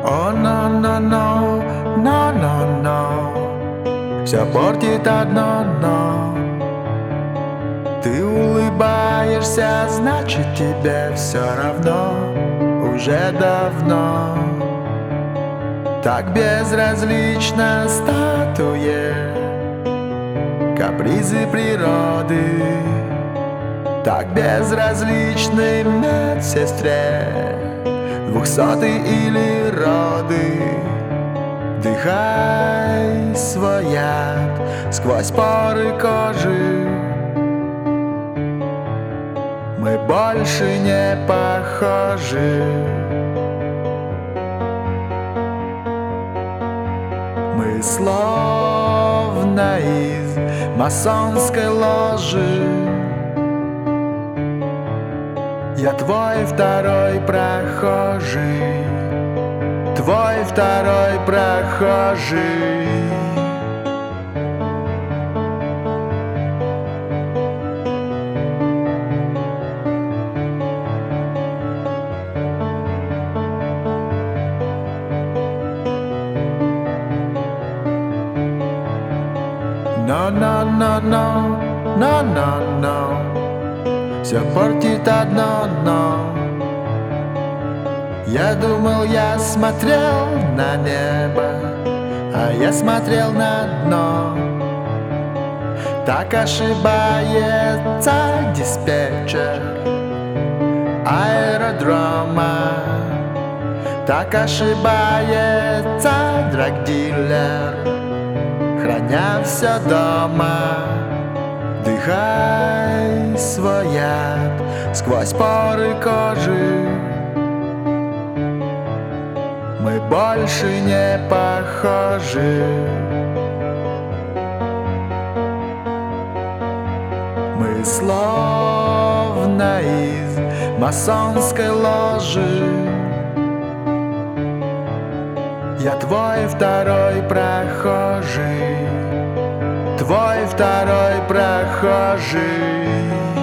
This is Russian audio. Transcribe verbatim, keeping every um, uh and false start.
О, но, но, но, но, но, но, все портит одно но. Ты улыбаешься, значит тебе все равно уже давно. Так безразлично статуе капризы природы, так безразличны медсестре двухсотый или роды. Дыхай свой яд сквозь поры кожи. Мы больше не похожи. Мы словно из масонской ложи. Я твой второй прохожий, твой второй прохожий. Но, но, но, но, но, но, но, все портит одно но. Я думал, я смотрел на небо, а я смотрел на дно. Так ошибается диспетчер аэродрома, так ошибается драгдилер, храня все дома. Дыхай свой яд сквозь поры кожи. Мы больше не похожи. Мы словно из масонской ложи. Я твой второй прохожий, твой второй прохожий.